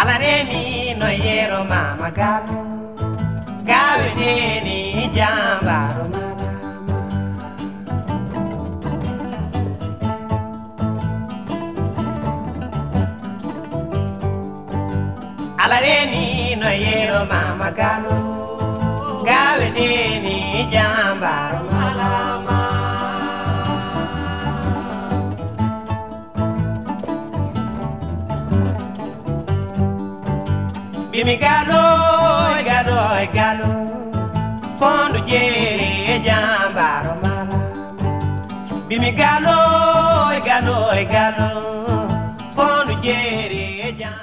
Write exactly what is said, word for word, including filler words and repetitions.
ala reni no yero mama galo gawe deni jambaro malama ala reni no yero mama galo gawe deni jambaro malama bimi galo galo galo fondo jere jambaro malama bimi galo galo galo fondo jere